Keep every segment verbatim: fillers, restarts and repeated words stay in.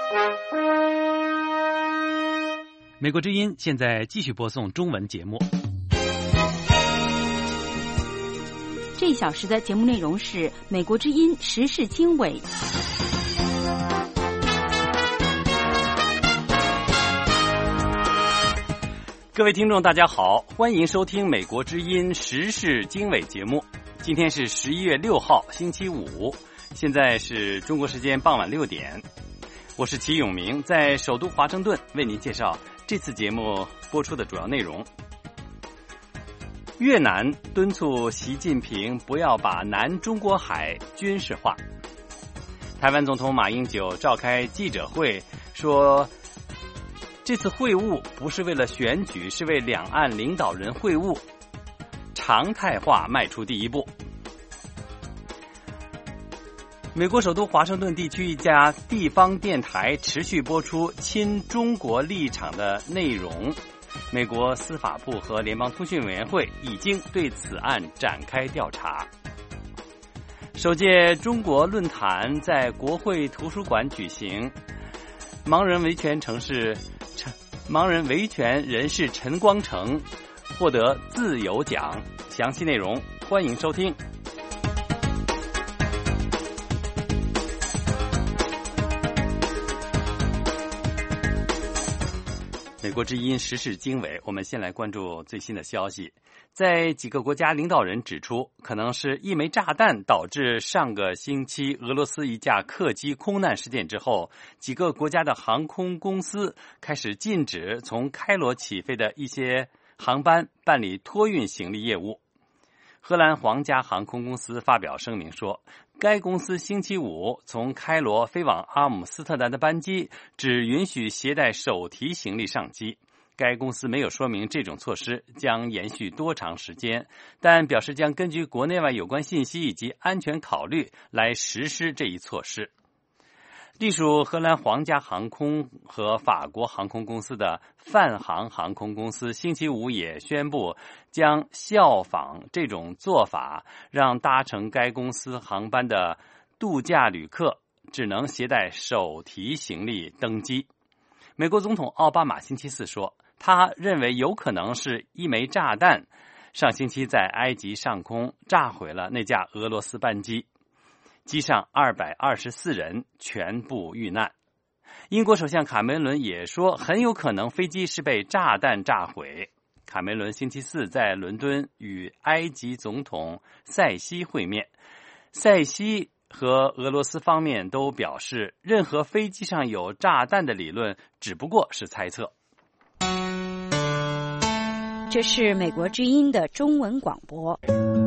美国之音现在继续播送中文节目。 这一小时的节目内容是美国之音时事经纬。 各位听众大家好，欢迎收听美国之音时事经纬节目。今天是十一月六号星期五，现在是中国时间傍晚六点。我是齐永明，在首都华盛顿为您介绍这次节目播出的主要内容。越南敦促习近平不要把南中国海军事化。台湾总统马英九召开记者会说，这次会晤不是为了选举，是为两岸领导人会晤，常态化迈出第一步。美国首都华盛顿地区一家地方电台持续播出亲中国立场的内容，美国司法部和联邦通讯委员会已经对此案展开调查。首届中国论坛在国会图书馆举行，盲人维权城市盲人维权人士陈光诚获得自由奖。详细内容欢迎收听。美国之音时事经纬，我们先来关注最新的消息。在几个国家领导人指出，可能是一枚炸弹导致上个星期俄罗斯一架客机空难事件之后，几个国家的航空公司开始禁止从开罗起飞的一些航班办理托运行李业务。荷兰皇家航空公司发表声明说，该公司星期五从开罗飞往阿姆斯特丹的班机只允许携带手提行李上机。该公司没有说明这种措施将延续多长时间，但表示将根据国内外有关信息以及安全考虑来实施这一措施。隶属荷兰皇家航空和法国航空公司的泛航航空公司星期五也宣布将效仿这种做法，让搭乘该公司航班的度假旅客只能携带手提行李登机。美国总统奥巴马星期四说，他认为有可能是一枚炸弹上星期在埃及上空炸毁了那架俄罗斯班机，机上二百二十四人全部遇难。英国首相卡梅伦也说，很有可能飞机是被炸弹炸毁。卡梅伦星期四在伦敦与埃及总统塞西会面，塞西和俄罗斯方面都表示，任何飞机上有炸弹的理论只不过是猜测。 这是美国之音的中文广播。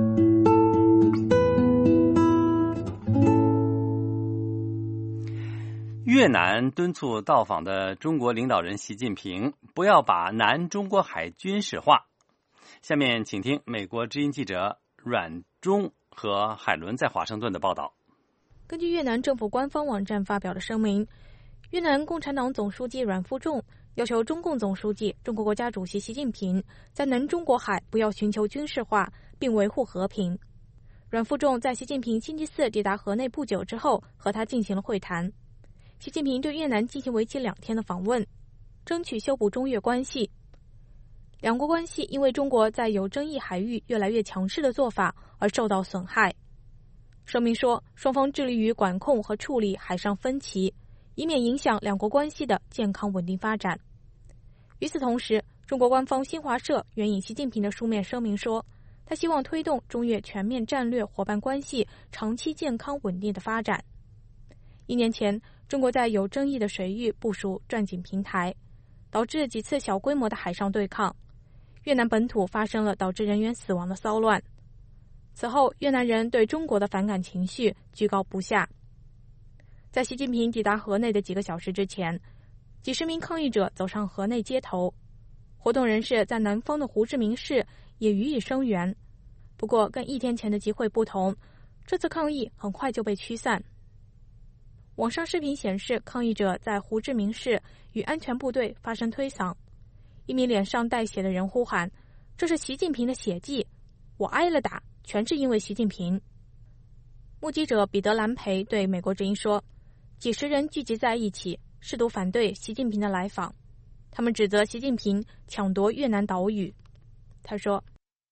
越南敦促到访的中国领导人习近平不要把南中国海军事化。下面请听美国之音记者阮忠和海伦在华盛顿的报道。 根据越南政府官方网站发表的声明，越南共产党总书记阮富仲要求中共总书记、中国国家主席习近平在南中国海不要寻求军事化，并维护和平。阮富仲在习近平星期四抵达河内不久之后和他进行了会谈。习近平对越南进行为期两天的访问，争取修补中越关系。两国关系因为中国在有争议海域越来越强势的做法而受到损害。声明说，双方致力于管控和处理海上分歧，以免影响两国关系的健康稳定发展。与此同时，中国官方新华社援引习近平的书面声明说，他希望推动中越全面战略伙伴关系长期健康稳定的发展。一年前，中国在有争议的水域部署钻井平台，导致几次小规模的海上对抗。越南本土发生了导致人员死亡的骚乱。此后，越南人对中国的反感情绪居高不下。在习近平抵达河内的几个小时之前，几十名抗议者走上河内街头，活动人士在南方的胡志明市也予以声援。不过，跟一天前的集会不同，这次抗议很快就被驱散。网上视频显示，抗议者在胡志明市与安全部队发生推搡，一名脸上带血的人呼喊：“这是习近平的血迹，我挨了打，全是因为习近平。”目击者彼得·兰培对美国之音说：“几十人聚集在一起， 试图反对习近平的来访，他们指责习近平抢夺越南岛屿。他说，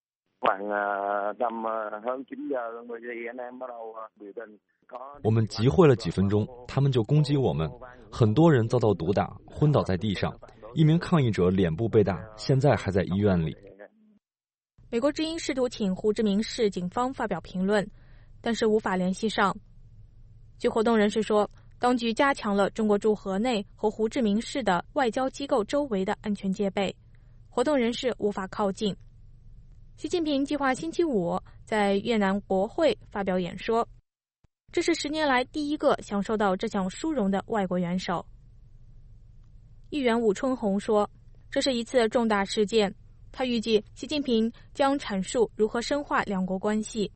我们集会了几分钟，他们就攻击我们，很多人遭到毒打，昏倒在地上，一名抗议者脸部被打，现在还在医院里。 美国之音试图请胡志明市警方发表评论，但是无法联系上。据活动人士说，当局加强了中国驻河内和胡志明市的外交机构周围的安全戒备，活动人士无法靠近。习近平计划星期五在越南国会发表演说，这是十年来第一个享受到这项殊荣的外国元首。议员武春红说，这是一次重大事件，他预计习近平将阐述如何深化两国关系。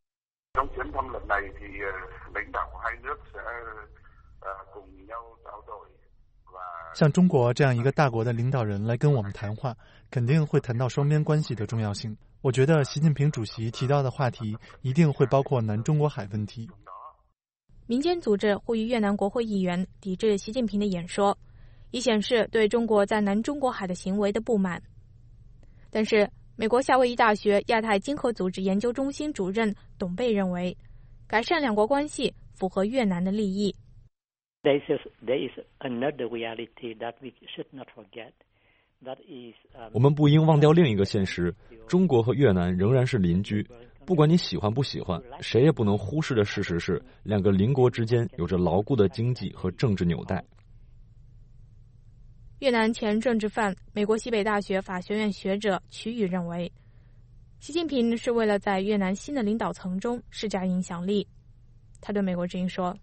像中国这样一个大国的领导人来跟我们谈话，肯定会谈到双边关系的重要性。我觉得习近平主席提到的话题一定会包括南中国海问题。 民间组织呼吁越南国会议员抵制习近平的演说，以显示对中国在南中国海的行为的不满。但是美国夏威夷大学亚太经合组织研究中心主任董贝认为，改善两国关系符合越南的利益。 There is, there is another reality that we should not forget. That is, um, 我们不应忘掉另一个现实，中国和越南仍然是邻居。不管你喜欢不喜欢，谁也不能忽视的事实是，两个邻国之间有着牢固的经济和政治纽带。 越南前政治犯、美国西北大学法学院学者曲宇认为，习近平是为了在越南新的领导层中施加影响力。他对美国之音说，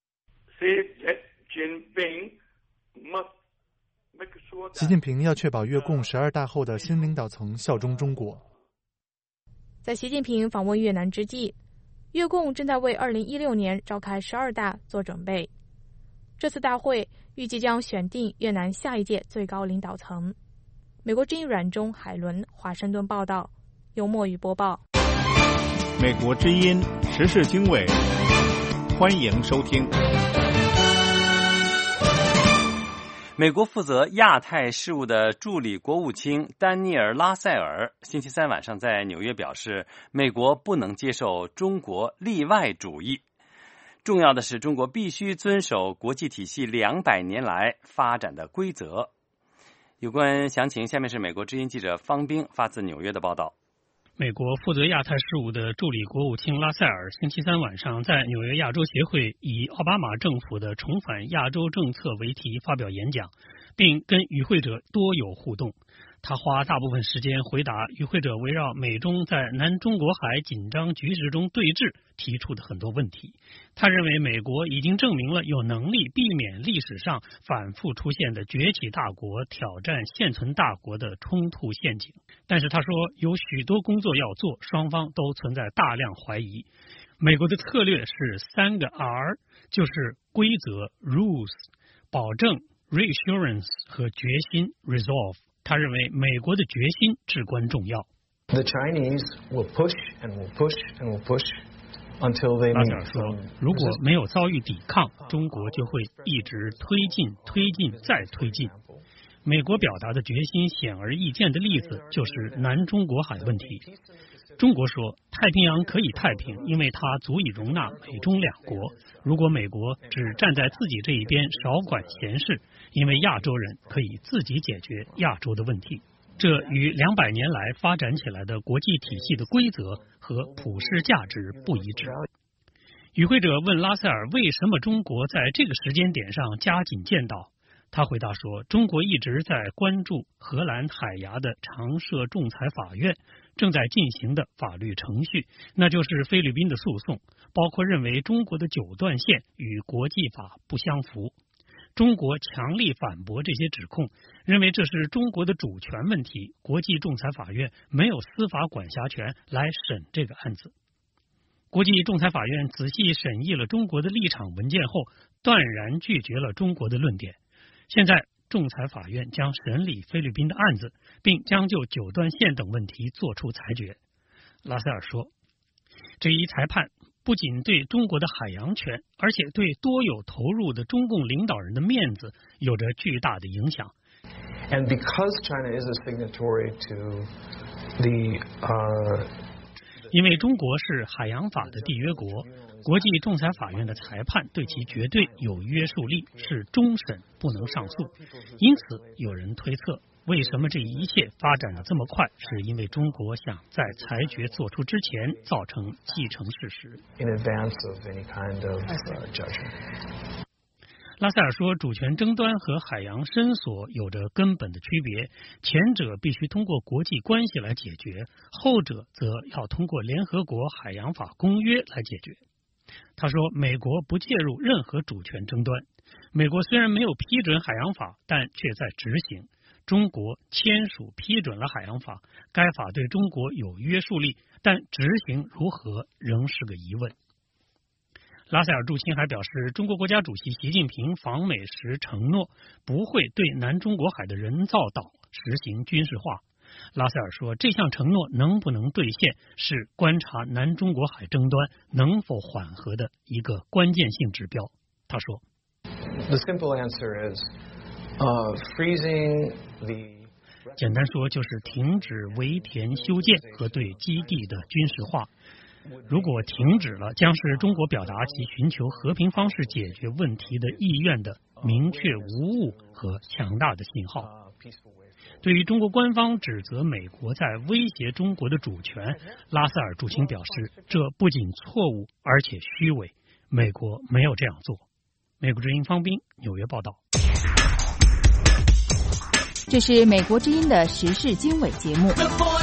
习近平要确保越共十二大后的新领导层效忠中国。 在习近平访问越南之际，越共正在为二零一六年召开十二大做准备。这次大会预计将选定越南下一届最高领导层。美国之音阮中、海伦华盛顿报道，由墨雨播报。 美国之音时事经纬，欢迎收听。 美国负责亚太事务的助理国务卿丹尼尔·拉塞尔星期三晚上在纽约表示，美国不能接受中国例外主义。重要的是，中国必须遵守国际体系两百年来发展的规则。有关详情，下面是美国之音记者方冰发自纽约的报道。 美国负责亚太事务的助理国务卿拉塞尔星期三晚上在纽约亚洲协会以奥巴马政府的重返亚洲政策为题发表演讲，并跟与会者多有互动。他花大部分时间回答与会者围绕美中在南中国海紧张局势中对峙提出的很多问题。他认为美国已经证明了有能力避免历史上反复出现的崛起大国挑战现存大国的冲突陷阱。但是他说有许多工作要做，双方都存在大量怀疑。美国的策略是三个 R， 就是规则 rules、保证 reassurance 和决心 resolve。他认为美国的决心至关重要。 The Chinese will push and will push and will push until they 拉塞尔说，如果没有遭遇抵抗，中国就会一直推进、推进再推进。美国表达的决心显而易见的例子就是南中国海问题。中国说，太平洋可以太平，因为它足以容纳美中两国。如果美国只站在自己这一边，少管闲事，因为亚洲人可以自己解决亚洲的问题。这与两百年来发展起来的国际体系的规则和普世价值不一致。与会者问拉塞尔为什么中国在这个时间点上加紧建岛，他回答说，中国一直在关注荷兰海牙的常设仲裁法院正在进行的法律程序，那就是菲律宾的诉讼，包括认为中国的九段线与国际法不相符。中国强力反驳这些指控，认为这是中国的主权问题，国际仲裁法院没有司法管辖权来审这个案子。国际仲裁法院仔细审议了中国的立场文件后，断然拒绝了中国的论点。现在仲裁法院将审理菲律宾的案子，并将就九段线等问题作出裁决。拉塞尔说，这一裁判不仅对中国的海洋权，而且对多有投入的中共领导人的面子有着巨大的影响。 And because China is a signatory to the, uh, 因为中国是海洋法的缔约国，国际仲裁法院的裁判对其绝对有约束力，是终审，不能上诉。因此，有人推测，为什么这一切发展的这么快，是因为中国想在裁决做出之前造成既成事实。 in advance of any kind of uh, judgment. 拉塞尔说，主权争端和海洋申索有着根本的区别，前者必须通过国际关系来解决，后者则要通过联合国海洋法公约来解决。他说，美国不介入任何主权争端。美国虽然没有批准海洋法，但却在执行。中国签署批准了海洋法，该法对中国有约束力，但执行如何仍是个疑问。拉塞尔驻青还表示，中国国家主席习近平访美时承诺不会对南中国海的人造岛实行军事化。拉塞尔说，这项承诺能不能兑现，是观察南中国海争端能否缓和的一个关键性指标。他说 The simple answer is, uh, freezing the 简单说就是停止围田修建和对基地的军事化。如果停止了，将是中国表达其寻求和平方式解决问题的意愿的明确无误和强大的信号。对于中国官方指责美国在威胁中国的主权，拉塞尔驻青表示，这不仅错误，而且虚伪。美国没有这样做。美国之音方斌纽约报道。 这是美国之音的时事经纬节目。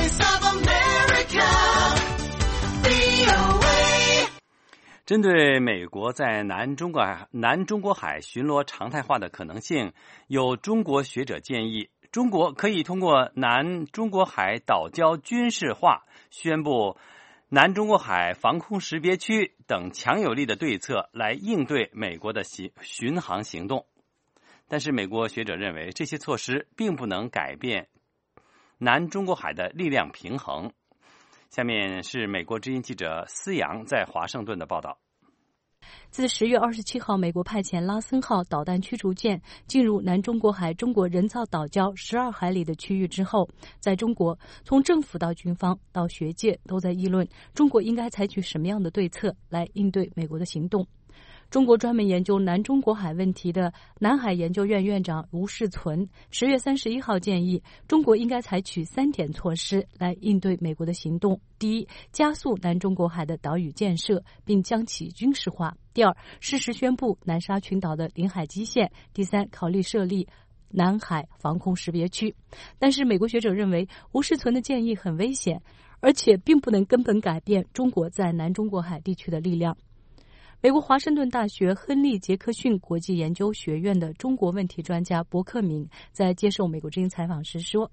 针对美国在南中国海南中国海巡逻常态化的可能性，有中国学者建议，中国可以通过南中国海岛礁军事化，宣布南中国海防空识别区等强有力的对策来应对美国的巡航行动。但是美国学者认为，这些措施并不能改变南中国海的力量平衡。下面是美国之音记者思阳在华盛顿的报道。 自十月二十七号，美国派遣拉森号导弹驱逐舰进入南中国海中国人造岛礁十二海里的区域之后，在中国，从政府到军方到学界都在议论中国应该采取什么样的对策来应对美国的行动。中国专门研究南中国海问题的南海研究院院长吴世存十月三十一号建议，中国应该采取三点措施来应对美国的行动：第一，加速南中国海的岛屿建设，并将其军事化；第二，适时宣布南沙群岛的领海基线；第三，考虑设立南海防空识别区。但是美国学者认为，吴世存的建议很危险，而且并不能根本改变中国在南中国海地区的力量。美国华盛顿大学亨利·杰克逊国际研究学院的中国问题专家伯克明在接受美国之音采访时说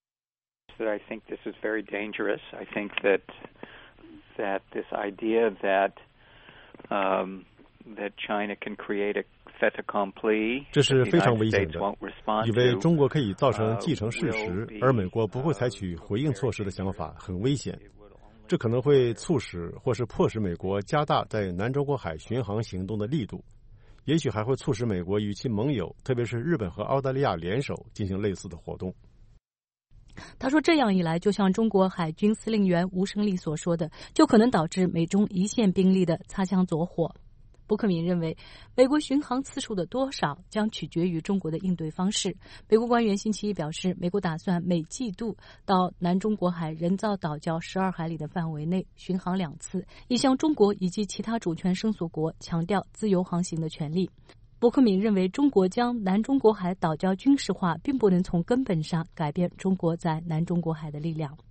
I think this is very dangerous. I think that that this idea that um, that China can create a fait accompli 这是非常危险的，以为中国可以造成既成事实，而美国不会采取回应措施的想法很危险。这可能会促使或是迫使美国加大在南中国海巡航行动的力度，也许还会促使美国与其盟友，特别是日本和澳大利亚联手进行类似的活动。 他说，这样一来，就像中国海军司令员吴胜利所说的，就可能导致美中一线兵力的擦枪走火。伯克明认为，美国巡航次数的多少将取决于中国的应对方式。美国官员星期一表示，美国打算每季度到南中国海人造岛礁十二海里的范围内巡航两次，以向中国以及其他主权声索国强调自由航行的权利。伯克明认为，中国将南中国海岛礁军事化，并不能从根本上改变中国在南中国海的力量。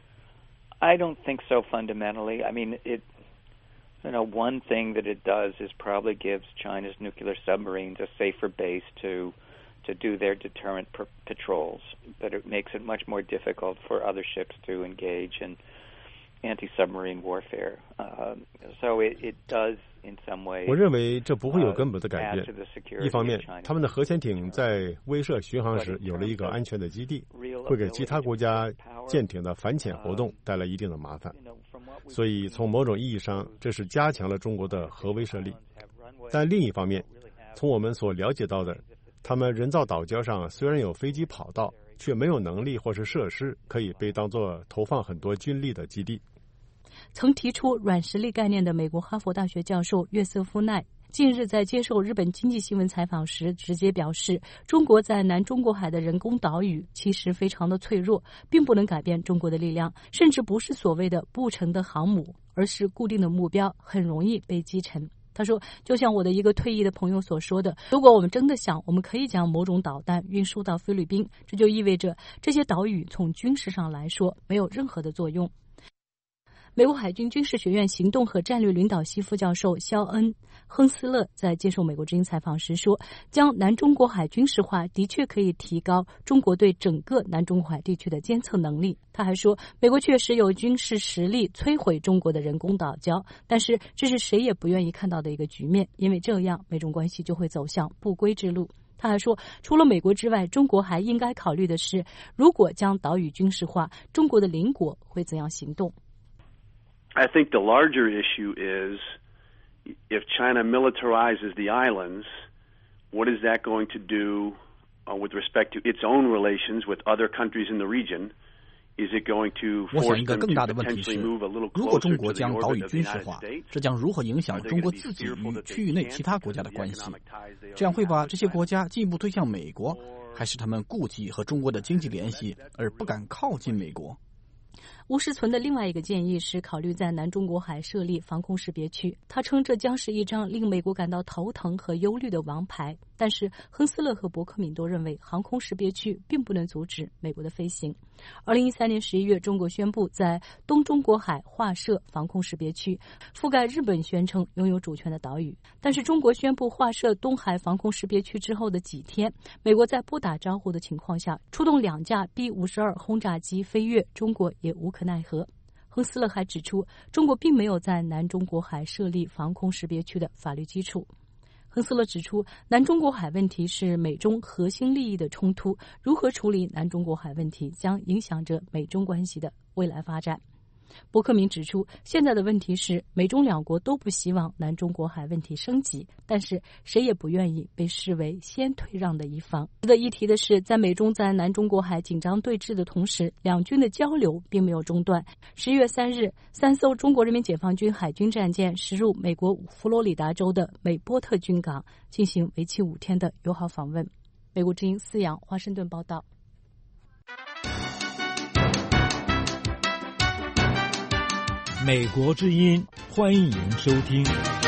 I don't think so fundamentally. I mean, it.You know, one thing that it does is probably gives China's nuclear submarines a safer base to to do their deterrent per- patrols, but it makes it much more difficult for other ships to engage in anti-submarine warfare. Uh, so it, it does, in some ways, 我认为这不会有根本的改变。一方面，他们的核潜艇在威慑巡航时有了一个安全的基地，会给其他国家舰艇的反潜活动带来一定的麻烦。 所以从某种意义上，这是加强了中国的核威慑力。但另一方面，从我们所了解到的，他们人造岛礁上虽然有飞机跑道，却没有能力或是设施可以被当作投放很多军力的基地。 曾提出软实力概念的美国哈佛大学教授约瑟夫奈近日在接受日本经济新闻采访时直接表示，中国在南中国海的人工岛屿其实非常的脆弱，并不能改变中国的力量，甚至不是所谓的不成的航母，而是固定的目标，很容易被击沉。他说，就像我的一个退役的朋友所说的，如果我们真的想我们可以将某种导弹运输到菲律宾，这就意味着这些岛屿从军事上来说没有任何的作用。美国海军军事学院行动和战略领导系副教授肖恩·亨斯勒在接受美国之音采访时说，将南中国海军事化的确可以提高中国对整个南中国海地区的监测能力。他还说，美国确实有军事实力摧毁中国的人工岛礁，但是这是谁也不愿意看到的一个局面，因为这样美中关系就会走向不归之路。他还说，除了美国之外，中国还应该考虑的是，如果将岛屿军事化，中国的邻国会怎样行动。 I think the larger issue is if China militarizes the islands, what is that going to do uh, with respect to its own relations with other countries in the region? Is it going to force them to potentially move a little closer to the orbit of the United States? 如果中国将岛屿军事化，这将如何影响中国自己与区域内其他国家的关系？这样会把这些国家进一步推向美国，还是他们顾忌和中国的经济联系而不敢靠近美国？ 吴世存的另外一个建议是考虑在南中国海设立防空识别区，他称这将是一张令美国感到头疼和忧虑的王牌。但是亨斯勒和伯克敏都认为航空识别区并不能阻止美国的飞行。二零一三年十一月，中国宣布在东中国海划设防空识别区，覆盖日本宣称拥有主权的岛屿。但是中国宣布划设东海防空识别区之后的几天，美国在不打招呼的情况下出动两架 B 五十二 轰炸机飞越，中国也无可奈何。亨斯勒还指出，中国并没有在南中国海设立防空识别区的法律基础。亨斯勒指出，南中国海问题是美中核心利益的冲突，如何处理南中国海问题将影响着美中关系的未来发展。伯克明指出，现在的问题是美中两国都不希望南中国海问题升级，但是谁也不愿意被视为先退让的一方。值得一提的是，在美中在南中国海紧张对峙的同时，两军的交流并没有中断。十一月三日，三艘中国人民解放军海军战舰驶入美国佛罗里达州的美波特军港，进行为期五天的友好访问。美国之音思阳华盛顿报道。 美国之音，欢迎收听。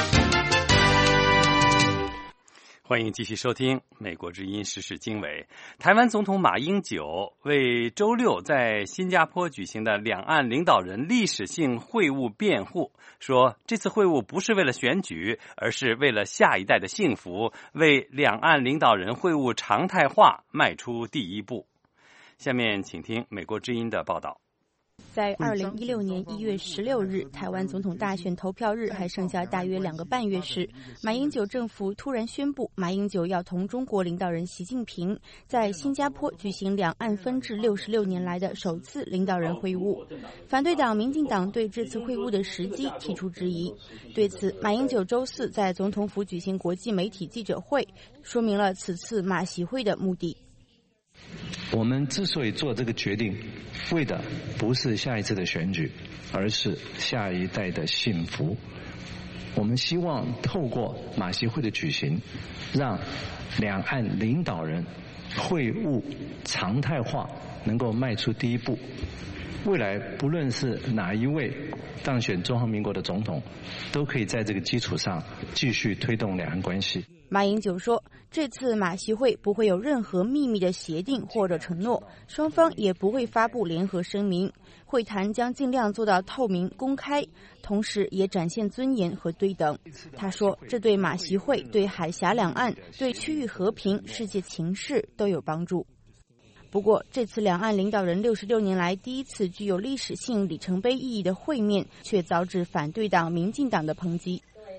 欢迎继续收听美国之音时事经纬。台湾总统马英九为周六在新加坡举行的两岸领导人历史性会晤辩护，说这次会晤不是为了选举，而是为了下一代的幸福，为两岸领导人会晤常态化迈出第一步。下面请听美国之音的报道。 在二零一六年一月十六日，台湾总统大选投票日还剩下大约两个半月时，马英九政府突然宣布，马英九要同中国领导人习近平在新加坡举行两岸分治六十六年来的首次领导人会晤。反对党民进党对这次会晤的时机提出质疑。对此，马英九周四在总统府举行国际媒体记者会，说明了此次马习会的目的。 我们之所以做这个决定，为的不是下一次的选举，而是下一代的幸福。我们希望透过马习会的举行，让两岸领导人会晤常态化能够迈出第一步。未来不论是哪一位当选中华民国的总统，都可以在这个基础上继续推动两岸关系。 马英九说，这次马习会不会有任何秘密的协定或者承诺，双方也不会发布联合声明，会谈将尽量做到透明公开，同时也展现尊严和对等。他说，这对马习会、对海峡两岸、对区域和平、世界情势都有帮助。不过，这次两岸领导人六十六年来第一次具有历史性里程碑意义的会面，却遭致反对党民进党的抨击。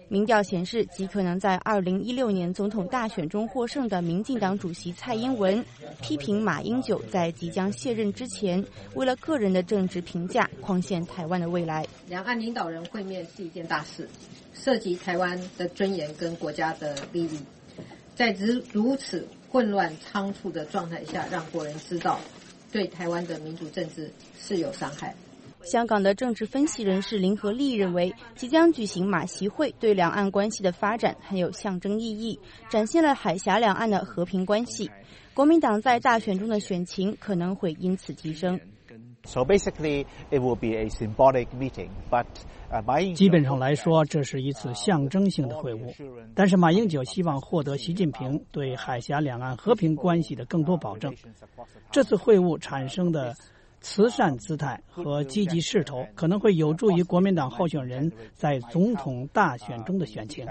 民调显示，极可能在二零一六年总统大选中获胜的民进党主席蔡英文，批评马英九在即将卸任之前，为了个人的政治评价，誊陷台湾的未来。 两岸领导人会面是一件大事，涉及台湾的尊严跟国家的利益，在如此混乱仓促的状态下，让国人知道，对台湾的民主政治是有伤害。 香港的政治分析人士林和利认为，即将举行马习会对两岸关系的发展很有象征意义，展现了海峡两岸的和平关系。国民党在大选中的选情可能会因此提升。 So basically, it will be a symbolic meeting, but 基本上来说，这是一次象征性的会晤。但是马英九希望获得习近平对海峡两岸和平关系的更多保证。这次会晤产生的慈善姿态和积极势头，可能会有助于国民党候选人在总统大选中的选情。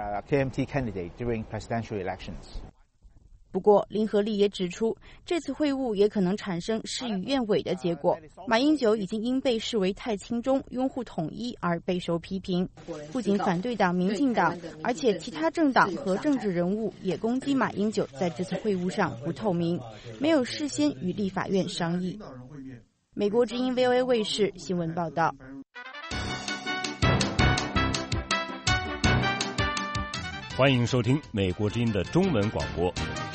不过，林和利也指出，这次会晤也可能产生事与愿违的结果。马英九已经因被视为太亲中、拥护统一而备受批评，不仅反对党民进党，而且其他政党和政治人物也攻击马英九在这次会晤上不透明，没有事先与立法院商议。美国之音 V O A 卫视新闻报道。 欢迎收听美国之音的中文广播。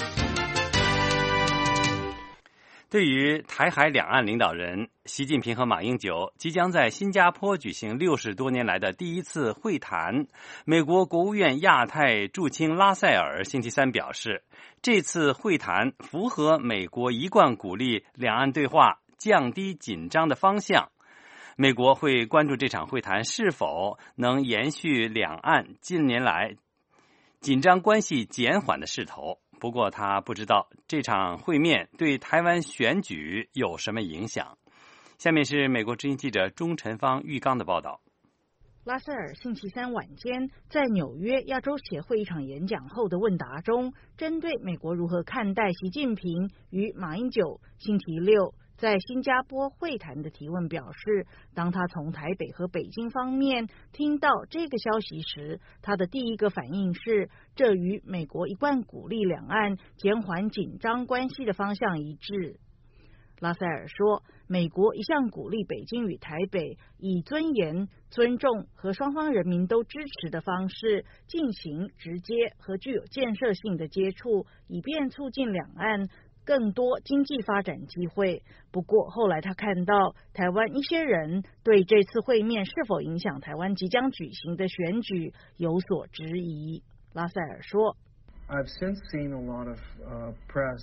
对于台海两岸领导人习近平和马英九即将在新加坡举行六十多年来的第一次会谈，美国国务院亚太驻青拉塞尔星期三表示，这次会谈符合美国一贯鼓励两岸对话、降低紧张的方向。美国会关注这场会谈是否能延续两岸近年来紧张关系减缓的势头。不过他不知道这场会面对台湾选举有什么影响。下面是美国之音记者钟晨芳、玉刚的报道。 拉塞尔星期三晚间在纽约亚洲协会一场演讲后的问答中，针对美国如何看待习近平与马英九星期六在新加坡会谈的提问表示，当他从台北和北京方面听到这个消息时，他的第一个反应是，这与美国一贯鼓励两岸减缓紧张关系的方向一致。拉塞尔说，美国一向鼓励北京与台北以尊严、尊重和双方人民都支持的方式进行直接和具有建设性的接触，以便促进两岸更多经济发展机会。不过后来他看到台湾一些人对这次会面是否影响台湾即将举行的选举有所质疑。拉塞尔说 I've since seen a lot of uh, press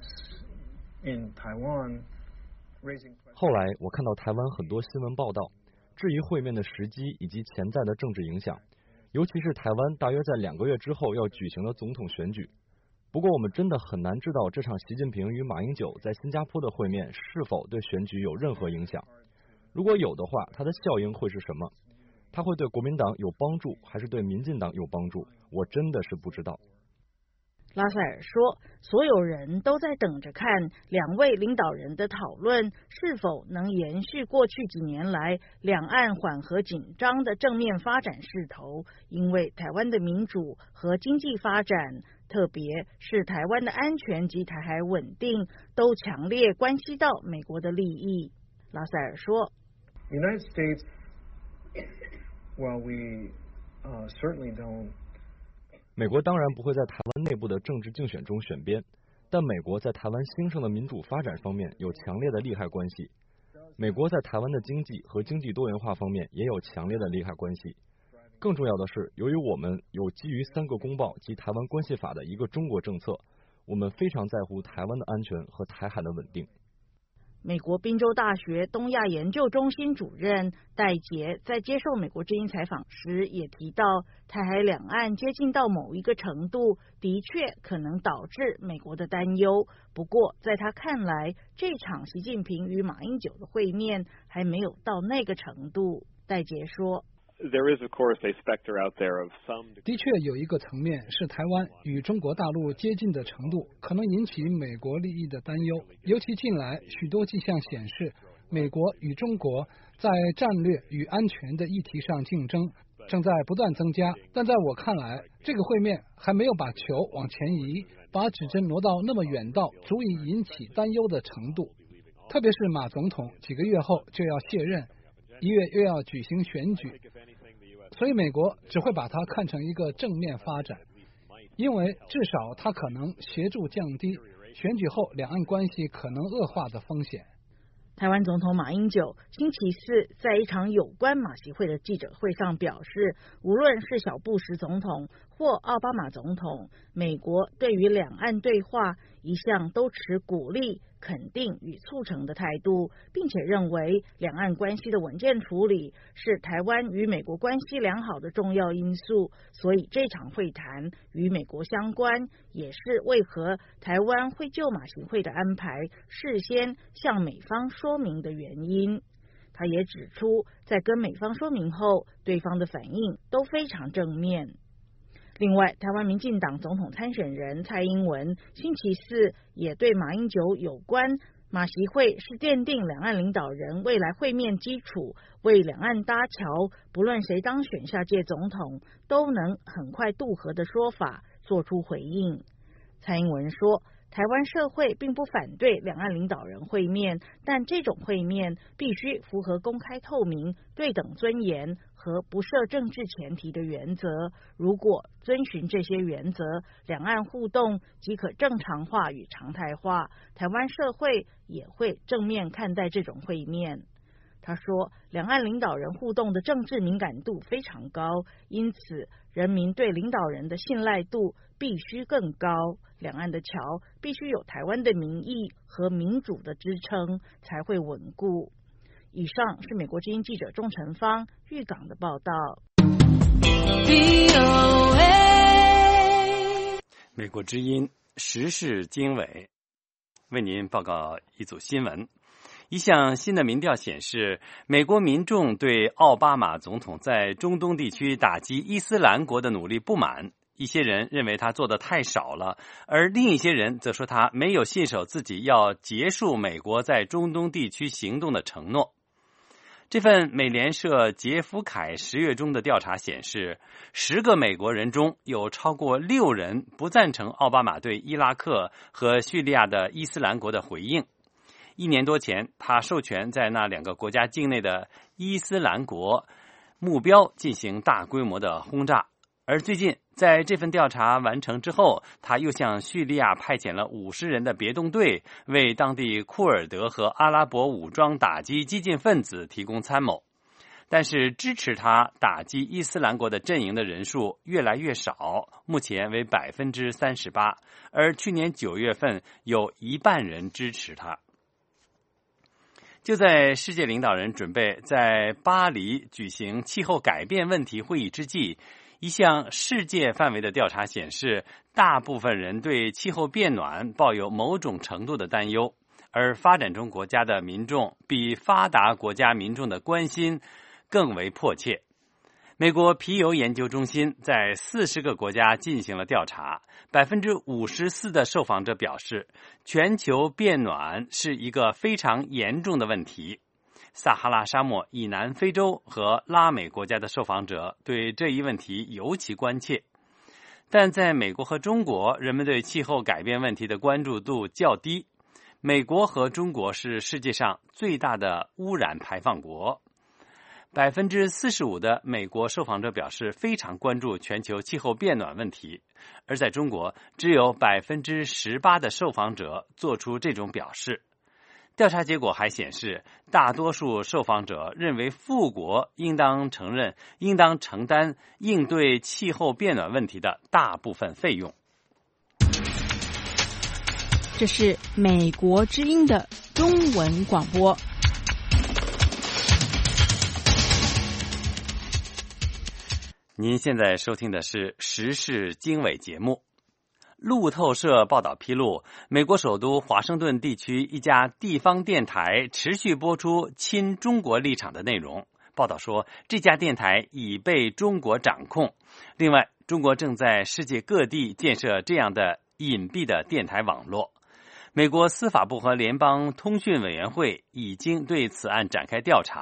in Taiwan raising 后来我看到台湾很多新闻报道质疑会面的时机以及潜在的政治影响，尤其是台湾大约在两个月之后要举行的总统选举。不过我们真的很难知道这场习近平与马英九在新加坡的会面是否对选举有任何影响。如果有的话，它的效应会是什么？它会对国民党有帮助，还是对民进党有帮助？我真的是不知道。 拉塞尔说，所有人都在等着看两位领导人的讨论是否能延续过去几年来两岸缓和紧张的正面发展势头，因为台湾的民主和经济发展，特别是台湾的安全及台海稳定，都强烈关系到美国的利益。拉塞尔说 United States, well, we uh, certainly don't 美国当然不会在台湾内部的政治竞选中选边，但美国在台湾兴盛的民主发展方面有强烈的利害关系。美国在台湾的经济和经济多元化方面也有强烈的利害关系。更重要的是，由于我们有基于三个公报及台湾关系法的一个中国政策，我们非常在乎台湾的安全和台海的稳定。 美国宾州大学东亚研究中心主任戴杰在接受美国之音采访时也提到，台海两岸接近到某一个程度，的确可能导致美国的担忧。不过在他看来，这场习近平与马英九的会面还没有到那个程度。戴杰说 There is, of course, a specter out there of some. 的确有一个层面是台湾与中国大陆接近的程度可能引起美国利益的担忧，尤其近来许多迹象显示，美国与中国在战略与安全的议题上竞争， 正在不断增加，但在我看来，这个会面还没有把球往前移，把指针挪到那么远到足以引起担忧的程度。特别是马总统几个月后就要卸任，一月又要举行选举，所以美国只会把它看成一个正面发展，因为至少它可能协助降低选举后两岸关系可能恶化的风险。 台湾总统马英九星期四在一场有关马习会的记者会上表示，无论是小布什总统或奥巴马总统，美国对于两岸对话一向都持鼓励、肯定与促成的态度，并且认为两岸关系的稳健处理是台湾与美国关系良好的重要因素，所以这场会谈与美国相关，也是为何台湾会就马习会的安排事先向美方说明的原因。他也指出，在跟美方说明后，对方的反应都非常正面。另外，台湾民进党总统参选人蔡英文星期四也对马英九有关马习会是奠定两岸领导人未来会面基础，为两岸搭桥，不论谁当选下届总统，都能很快渡河的说法做出回应。蔡英文说，台湾社会并不反对两岸领导人会面，但这种会面必须符合公开透明、对等尊严和不设政治前提的原则。如果遵循这些原则，两岸互动即可正常化与常态化，台湾社会也会正面看待这种会面。他说，两岸领导人互动的政治敏感度非常高，因此人民对领导人的信赖度必须更高，两岸的桥必须有台湾的民意和民主的支撑，才会稳固。以上是美国之音记者钟成芳预港的报道。 美国之音时事经纬为您报告一组新闻。一项新的民调显示，美国民众对奥巴马总统在中东地区打击伊斯兰国的努力不满，一些人认为他做得太少了，而另一些人则说他没有信守自己要结束美国在中东地区行动的承诺。这份美联社杰夫凯十月中的调查显示，十个美国人中有超过六人不赞成奥巴马对伊拉克和叙利亚的伊斯兰国的回应。一年多前，他授权在那两个国家境内的伊斯兰国目标进行大规模的轰炸，而最近在这份调查完成之后，他又向叙利亚派遣了五十人的别动队，为当地库尔德和阿拉伯武装打击激进分子提供参谋。但是支持他打击伊斯兰国的阵营的人数越来越少，目前为百分之三十八，而去年九月份有一半人支持他。就在世界领导人准备在巴黎举行气候改变问题会议之际，一项世界范围的调查显示，大部分人对气候变暖抱有某种程度的担忧，而发展中国家的民众比发达国家民众的关心更为迫切。美国皮尤研究中心在四十个国家进行了调查， 百分之五十四 的受访者表示，全球变暖是一个非常严重的问题。撒哈拉沙漠以南非洲和拉美国家的受访者对这一问题尤其关切。但在美国和中国，人们对气候改变问题的关注度较低。美国和中国是世界上最大的污染排放国。百分之四十五的美国受访者表示非常关注全球气候变暖问题，而在中国，只有百分之十八的受访者做出这种表示。调查结果还显示，大多数受访者认为富国应当承认、应当承担应对气候变暖问题的大部分费用。 这是美国之音的中文广播。 您现在收听的是时事经纬节目。路透社报道披露，美国首都华盛顿地区一家地方电台持续播出亲中国立场的内容。报道说，这家电台已被中国掌控。另外，中国正在世界各地建设这样的隐蔽的电台网络。美国司法部和联邦通讯委员会已经对此案展开调查。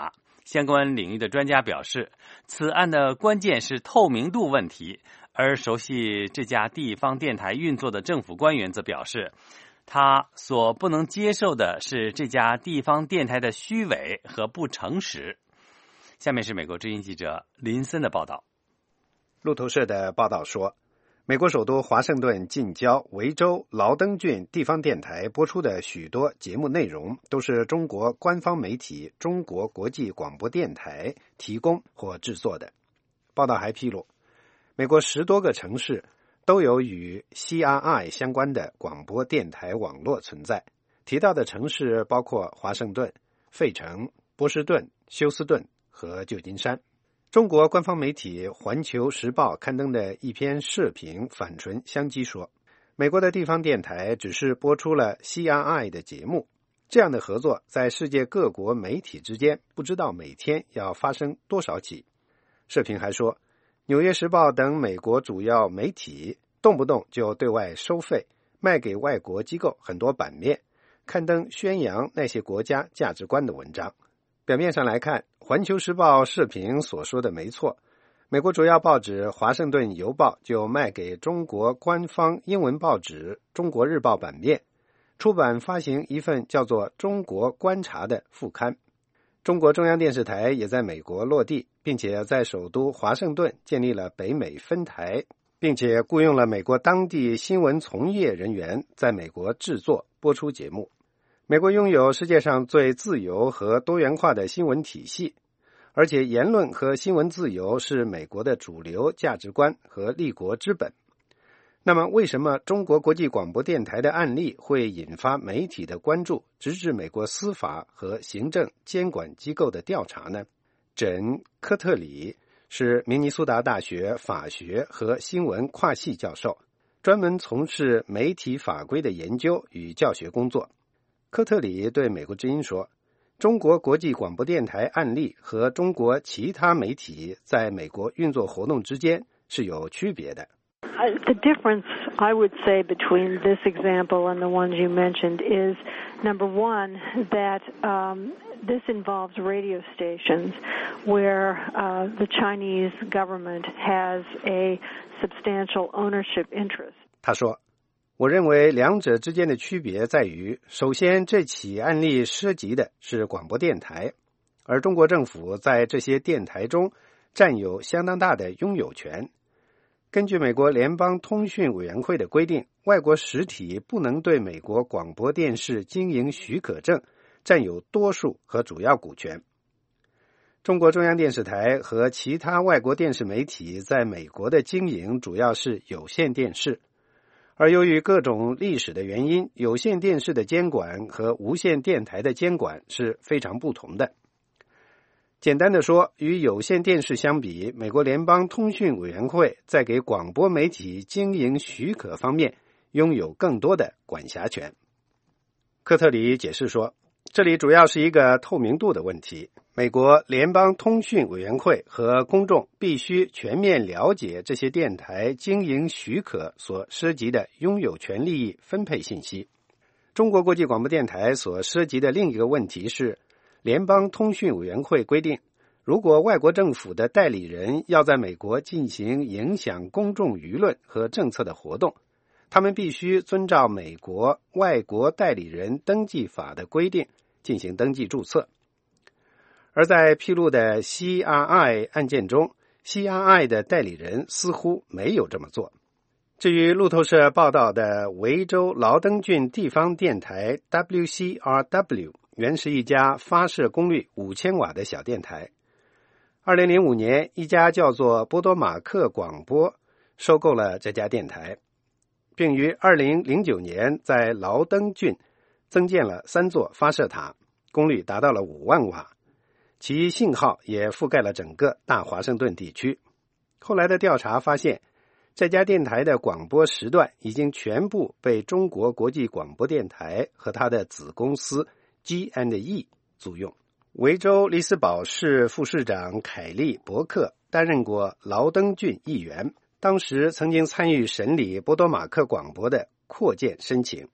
相关领域的专家表示，此案的关键是透明度问题，而熟悉这家地方电台运作的政府官员则表示，他所不能接受的是这家地方电台的虚伪和不诚实。下面是美国之音记者林森的报道。 路透社的报道说，美国首都华盛顿近郊维州劳登郡地方电台播出的许多节目内容都是中国官方媒体中国国际广播电台提供或制作的。报道还披露，美国十多个城市都有与 C R I 相关的广播电台网络存在，提到的城市包括华盛顿、费城、波士顿、休斯顿和旧金山。中国官方媒体《环球时报》刊登的一篇社评反唇相讥说，美国的地方电台只是播出了 C R I 的节目，这样的合作在世界各国媒体之间不知道每天要发生多少起。社评还说，《纽约时报》等美国主要媒体动不动就对外收费，卖给外国机构很多版面，刊登宣扬那些国家价值观的文章。表面上来看，环球时报社评所说的没错，美国主要报纸华盛顿邮报就卖给中国官方英文报纸中国日报版面，出版发行一份叫做中国观察的副刊。中国中央电视台也在美国落地，并且在首都华盛顿建立了北美分台，并且雇佣了美国当地新闻从业人员在美国制作播出节目。美国拥有世界上最自由和多元化的新闻体系，而且言论和新闻自由是美国的主流价值观和立国之本。那么为什么中国国际广播电台的案例会引发媒体的关注，直至美国司法和行政监管机构的调查呢？珍·科特里是明尼苏达大学法学和新闻跨系教授，专门从事媒体法规的研究与教学工作。科特里对美国之音说，中国国际广播电台案例和中国其他媒体在美国运作活动之间是有区别的。 Uh, the difference, I would say, between this example and the ones you mentioned is, number one, that um, this involves radio stations where uh, the Chinese government has a substantial ownership interest. 他说，我认为两者之间的区别在于，首先，这起案例涉及的是广播电台，而中国政府在这些电台中占有相当大的拥有权。根据美国联邦通讯委员会的规定，外国实体不能对美国广播电视经营许可证占有多数和主要股权。中国中央电视台和其他外国电视媒体在美国的经营主要是有线电视，而由于各种历史的原因，有线电视的监管和无线电台的监管是非常不同的。简单的说，与有线电视相比，美国联邦通讯委员会在给广播媒体经营许可方面拥有更多的管辖权。科特里解释说，这里主要是一个透明度的问题。美国联邦通讯委员会和公众必须全面了解这些电台经营许可所涉及的拥有权利益分配信息。中国国际广播电台所涉及的另一个问题是，联邦通讯委员会规定，如果外国政府的代理人要在美国进行影响公众舆论和政策的活动，他们必须遵照美国外国代理人登记法的规定进行登记注册。而在披露的 C R I 案件中， C R I 的代理人似乎没有这么做。至于路透社报道的维州劳登郡地方电台 W C R W，原是一家发射功率五千瓦的小电台。二零零五年，一家叫做波多马克广播收购了这家电台，并于二零零九年在劳登郡增建了三座发射塔，功率达到了五万瓦，其信号也覆盖了整个大华盛顿地区。后来的调查发现，这家电台的广播时段已经全部被中国国际广播电台和它的子公司G and E 租用。维州里斯堡市副市长凯利·伯克担任过劳登郡议员，当时曾经参与审理波多马克广播的扩建申请。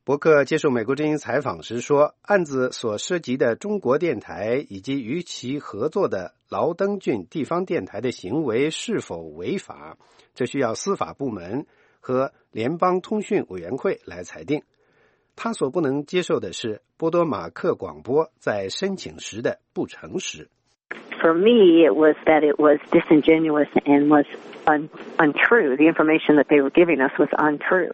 伯克接受美国之音采访时说，案子所涉及的中国电台以及与其合作的劳登郡地方电台的行为是否违法，这需要司法部门和联邦通讯委员会来裁定。他所不能接受的是波多马克广播在申请时的不诚实。 For me, it was that it was disingenuous and was un- untrue. The information that they were giving us was untrue.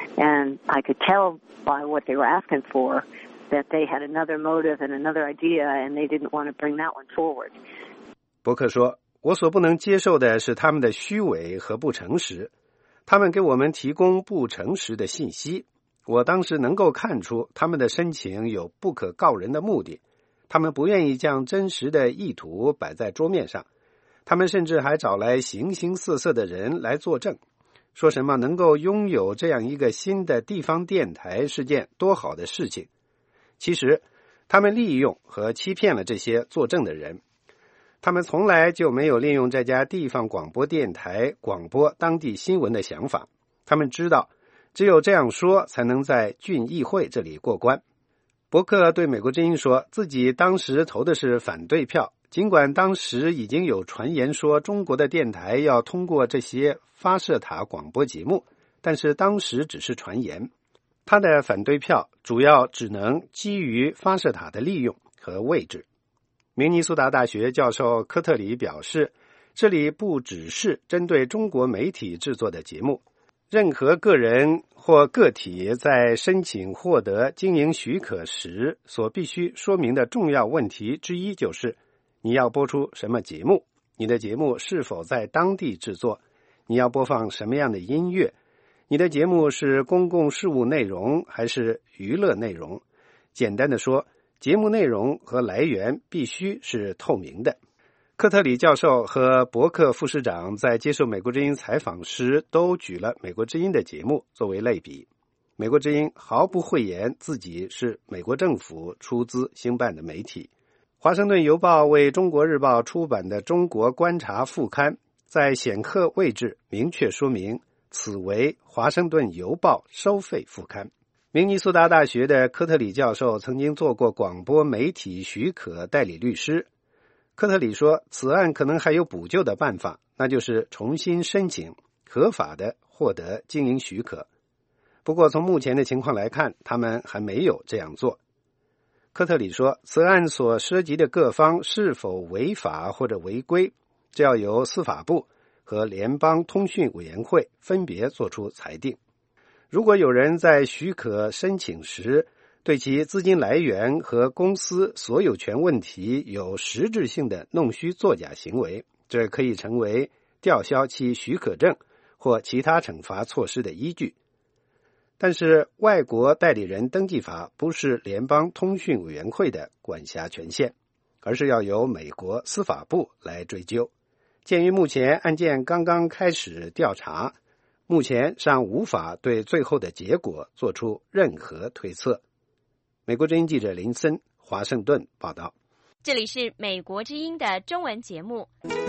And I could tell by what they were asking for that they had another motive and another idea, and they didn't want to bring that one forward. 伯克说，我所不能接受的是他们的虚伪和不诚实。他们给我们提供不诚实的信息。我当时能够看出他们的申请有不可告人的目的。他们不愿意将真实的意图摆在桌面上，他们甚至还找来形形色色的人来作证，说什么能够拥有这样一个新的地方电台是件多好的事情。其实他们利用和欺骗了这些作证的人，他们从来就没有利用这家地方广播电台广播当地新闻的想法。他们知道只有这样说才能在郡议会这里过关。伯克对美国之音说，自己当时投的是反对票，尽管当时已经有传言说中国的电台要通过这些发射塔广播节目，但是当时只是传言。他的反对票主要只能基于发射塔的利用和位置。明尼苏达大学教授科特里表示，这里不只是针对中国媒体制作的节目，任何个人或个体在申请获得经营许可时所必须说明的重要问题之一就是你要播出什么节目，你的节目是否在当地制作，你要播放什么样的音乐，你的节目是公共事务内容还是娱乐内容。简单的说，节目内容和来源必须是透明的。科特里教授和伯克副市长在接受美国之音采访时都举了美国之音的节目作为类比。美国之音毫不讳言自己是美国政府出资兴办的媒体。华盛顿邮报为中国日报出版的中国观察副刊在显赫位置明确说明，此为华盛顿邮报收费副刊。明尼苏达大学的科特里教授曾经做过广播媒体许可代理律师。科特里说，此案可能还有补救的办法，那就是重新申请，合法的获得经营许可。不过从目前的情况来看，他们还没有这样做。科特里说，此案所涉及的各方是否违法或者违规，这要由司法部和联邦通讯委员会分别作出裁定。如果有人在许可申请时对其资金来源和公司所有权问题有实质性的弄虚作假行为，这可以成为吊销其许可证或其他惩罚措施的依据。但是外国代理人登记法不是联邦通讯委员会的管辖权限，而是要由美国司法部来追究。鉴于目前案件刚刚开始调查，目前尚无法对最后的结果做出任何推测。美国之音记者林森，华盛顿报道。 这里是美国之音的中文节目。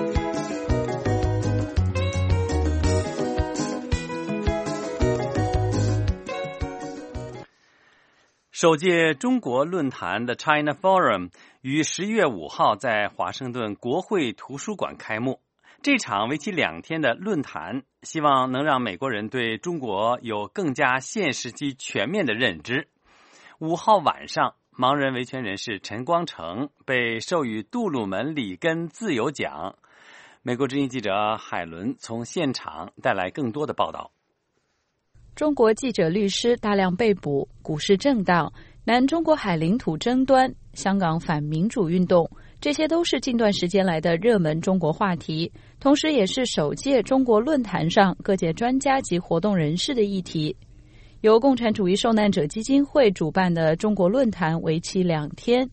首届中国论坛的 China Forum 于十一月五号在华盛顿国会图书馆开幕。这场为期两天的论坛，希望能让美国人对中国有更加现实及全面的认知。五号晚上，盲人维权人士陈光诚被授予杜鲁门里根自由奖。美国之音记者海伦从现场带来更多的报道。 中国记者律师大量被捕，股市震荡，南中国海领土争端，香港反民主运动，这些都是近段时间来的热门中国话题，同时也是首届中国论坛上各界专家及活动人士的议题。由共产主义受难者基金会主办的中国论坛为期两天。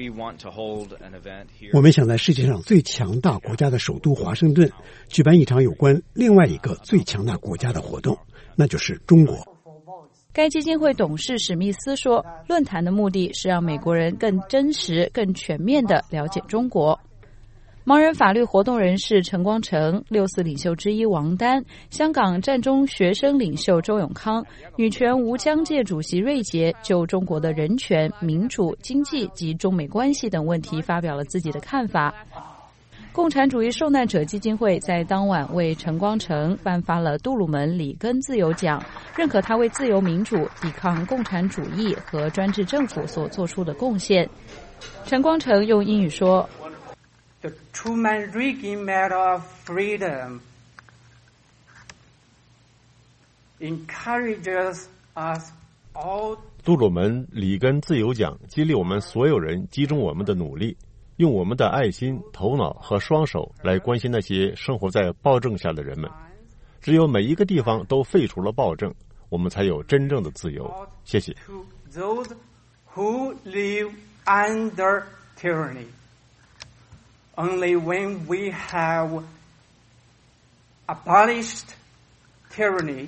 我们想在世界上最强大国家的首都华盛顿举办一场有关另外一个最强大国家的活动，那就是中国。 该基金会董事史密斯说，论坛的目的是让美国人更真实、更全面地了解中国。 盲人法律活动人士陈光诚、六四领袖之一王丹、香港战中学生领袖周永康、女权无疆界主席瑞杰就中国的人权、民主、经济及中美关系等问题发表了自己的看法。共产主义受难者基金会在当晚为陈光诚颁发了杜鲁门里根自由奖，认可他为自由民主、抵抗共产主义和专制政府所做出的贡献。陈光诚用英语说 ：“The Truman Reagan Medal of Freedom encourages us all.” 杜鲁门里根自由奖激励我们所有人集中我们的努力，用我们的爱心、头脑和双手来关心那些生活在暴政下的人们。只有每一个地方都废除了暴政，我们才有真正的自由。谢谢。 Those who live under tyranny. Only when we have abolished tyranny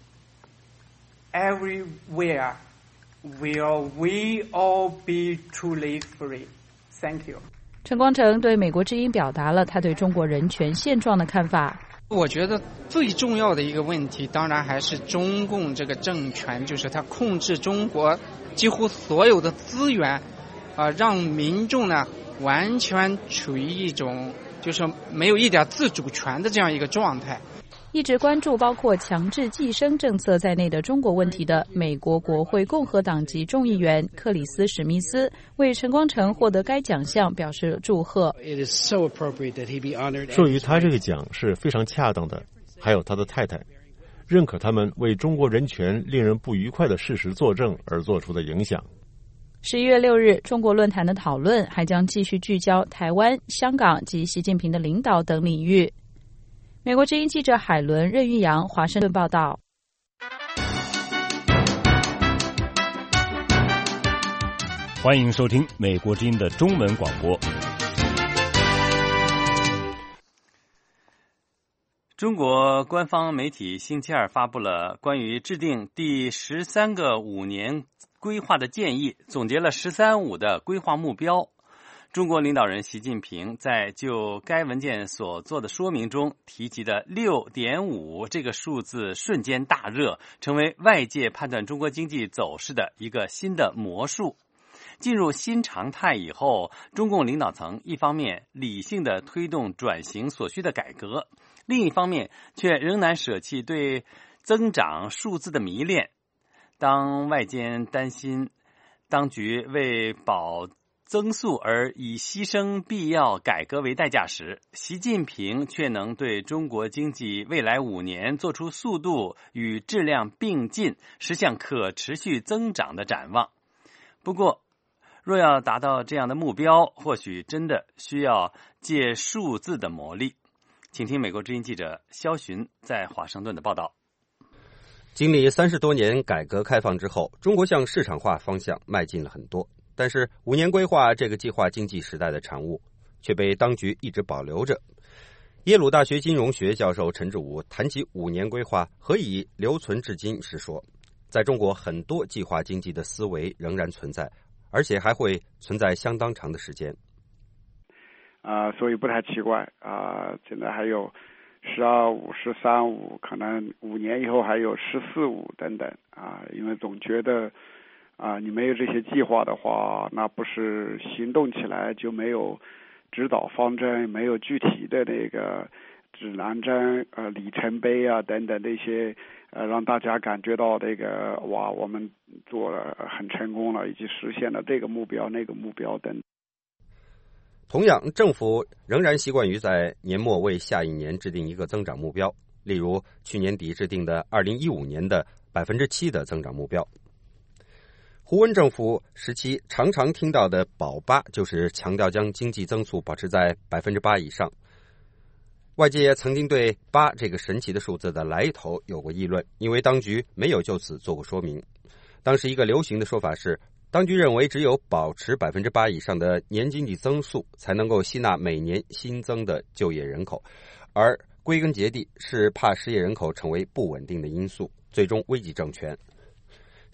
everywhere will we all be truly free. Thank you. 陈光诚对美国之音表达了他对中国人权现状的看法。 我觉得最重要的一个问题，当然还是中共这个政权，就是他控制中国几乎所有的资源，啊、呃，让民众呢完全处于一种就是没有一点自主权的这样一个状态。 一直关注包括强制计生政策在内的中国问题的美国国会共和党籍众议员克里斯·史密斯为陈光诚获得该奖项表示祝贺。 授予他这个奖是非常恰当的，还有他的太太，认可他们为中国人权令人不愉快的事实作证而做出的影响。 十一月六日，中国论坛的讨论还将继续聚焦台湾、香港及习近平的领导等领域。美国之音记者海伦、任玉阳华盛顿报道。 欢迎收听美国之音的中文广播。 中国官方媒体星期二发布了关于制定第十三个五年规划的建议，总结了十三五的规划目标。中国领导人习近平在就该文件所做的说明中提及的 六点五 这个数字瞬间大热，成为外界判断中国经济走势的一个新的魔术。进入新常态以后，中共领导层一方面理性地推动转型所需的改革，另一方面却仍难舍弃对增长数字的迷恋。当外间担心当局为保增速而以牺牲必要改革为代价时，习近平却能对中国经济未来五年做出速度与质量并进、实现可持续增长的展望。不过，若要达到这样的目标，或许真的需要借数字的魔力。请听美国之音记者肖寻在华盛顿的报道。 经历三十多年改革开放之后，中国向市场化方向迈进了很多。但是五年规划这个计划经济时代的产物却被当局一直保留着。耶鲁大学金融学教授陈志武谈起五年规划何以留存至今时说，在中国很多计划经济的思维仍然存在，而且还会存在相当长的时间。 啊、呃，所以不太奇怪啊、呃，现在还有十二五、十三五，可能五年以后还有十四五等等啊、呃，因为总觉得。啊，你没有这些计划的话，那不是行动起来就没有指导方针，没有具体的那个指南针、呃里程碑啊等等那些，呃让大家感觉到这个哇，我们做了很成功了，以及实现了这个目标、那个目标等。 同样，政府仍然习惯于在年末为下一年制定一个增长目标，例如去年底制定的二零一五年的百分之七的增长目标。胡温政府时期常常听到的保八，就是强调将经济增速保持在百分之八以上。外界曾经对八这个神奇的数字的来头有过议论，因为当局没有就此做过说明。当时一个流行的说法是，当局认为只有保持百分之八以上的年经济增速，才能够吸纳每年新增的就业人口，而归根结底是怕失业人口成为不稳定的因素，最终危及政权。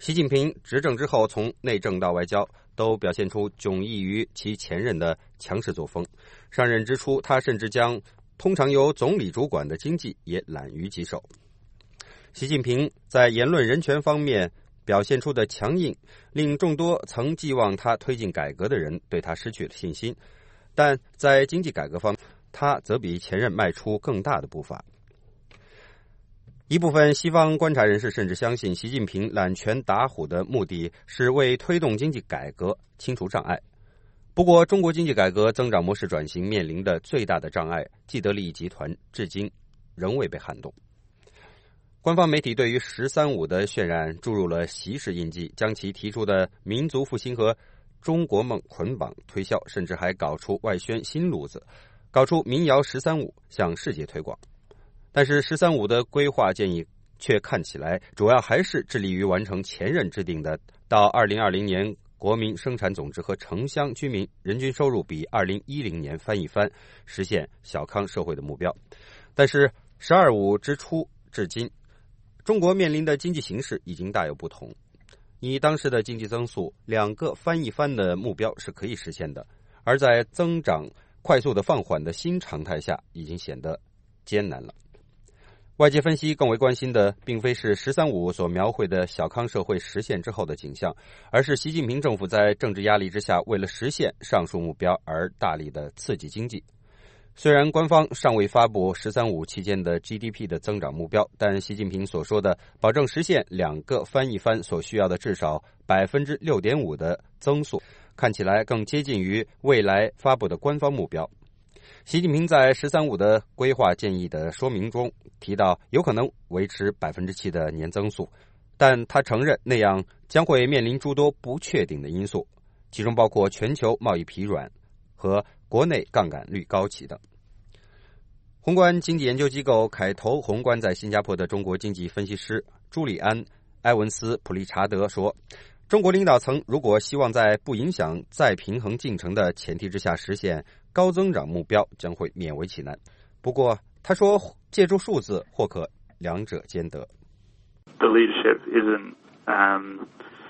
习近平执政之后，从内政到外交都表现出迥异于其前任的强势作风。上任之初，他甚至将通常由总理主管的经济也揽于己手。习近平在言论人权方面表现出的强硬，令众多曾寄望他推进改革的人对他失去了信心。但在经济改革方面，他则比前任迈出更大的步伐。一部分西方观察人士甚至相信，习近平揽权打虎的目的是为推动经济改革清除障碍。不过，中国经济改革增长模式转型面临的最大的障碍——既得利益集团，至今仍未被撼动。官方媒体对于“十三五”的渲染注入了习式印记，将其提出的民族复兴和中国梦捆绑推销，甚至还搞出外宣新路子，搞出民谣“十三五”向世界推广。但是“十三五”的规划建议却看起来主要还是致力于完成前任制定的到二零二零年国民生产总值和城乡居民人均收入比二零一零年翻一番，实现小康社会的目标。但是“十二五”之初至今，中国面临的经济形势已经大有不同。以当时的经济增速，两个翻一番的目标是可以实现的，而在增长快速的放缓的新常态下，已经显得艰难了。外界分析更为关心的，并非是“十三五”所描绘的小康社会实现之后的景象，而是习近平政府在政治压力之下，为了实现上述目标而大力的刺激经济。虽然官方尚未发布“十三五”期间的 G D P 的增长目标，但习近平所说的保证实现两个翻一番所需要的至少 百分之六点五 的增速，看起来更接近于未来发布的官方目标。习近平在“十三五”的规划建议的说明中提到，有可能维持 百分之七 的年增速，但他承认那样将会面临诸多不确定的因素，其中包括全球贸易疲软和国内杠杆率高企等。宏观经济研究机构凯投宏观在新加坡的中国经济分析师朱利安·埃文斯普利查德说，中国领导层如果希望在不影响再平衡进程的前提之下实现高增长目标，将会勉为其难。不过他说，借助数字或可两者兼得。 The leadership isn't um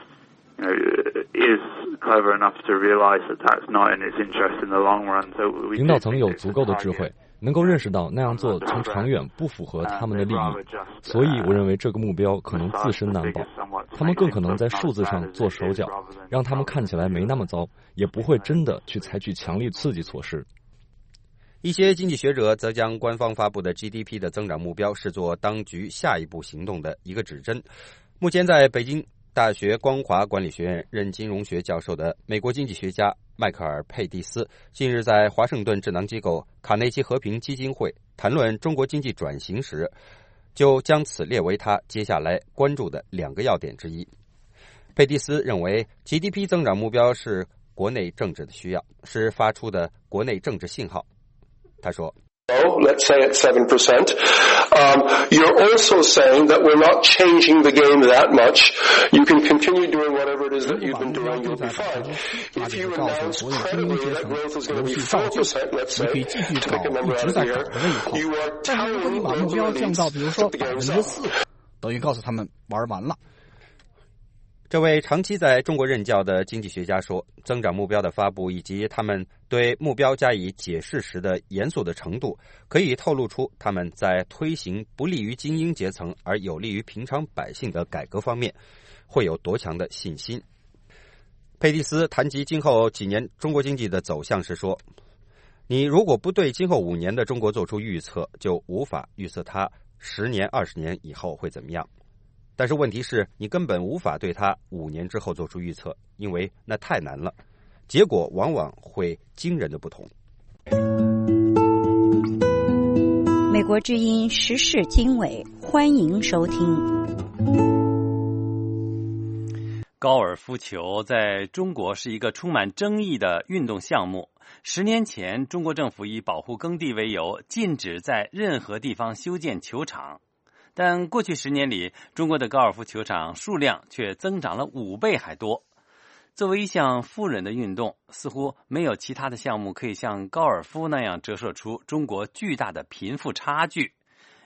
You know, is clever enough to realize that that's not in its interest in the long run. So we 领导层有足够的智慧，能够认识到那样做从长远不符合他们的利益，所以我认为这个目标可能自身难保。他们更可能在数字上做手脚，让他们看起来没那么糟，也不会真的去采取强力刺激措施。 一些经济学者则将官方发布的 G D P 的增长目标视作当局下一步行动的一个指针。目前在北京大学光华管理学院任金融学教授的美国经济学家迈克尔·佩蒂斯近日在华盛顿智囊机构卡内基和平基金会谈论中国经济转型时，就将此列为他接下来关注的两个要点之一。佩蒂斯认为 G D P 增长目标是国内政治的需要，是发出的国内政治信号。他说 let's say at seven percent. Um, you're also saying that we're not changing the game that much. You can continue doing whatever it is that you've been doing. You'll be fine. If you announce credibly that growth is going to be four percent, let's say, to pick a number out of the air, you are telling those audiences 等于告诉他们玩完了。 这位长期在中国任教的经济学家说，增长目标的发布以及他们对目标加以解释时的严肃的程度，可以透露出他们在推行不利于精英阶层而有利于平常百姓的改革方面会有多强的信心。佩蒂斯谈及今后几年中国经济的走向时说，你如果不对今后五年的中国做出预测，就无法预测它十年、二十年以后会怎么样。但是问题是，你根本无法对它五年之后做出预测，因为那太难了，结果往往会惊人的不同。 美国之音时事经纬，欢迎收听。 高尔夫球在中国是一个充满争议的运动项目。十年前，中国政府以保护耕地为由，禁止在任何地方修建球场。但过去十年里，中国的高尔夫球场数量却增长了五倍还多。作为一项富人的运动，似乎没有其他的项目可以像高尔夫那样折射出中国巨大的贫富差距。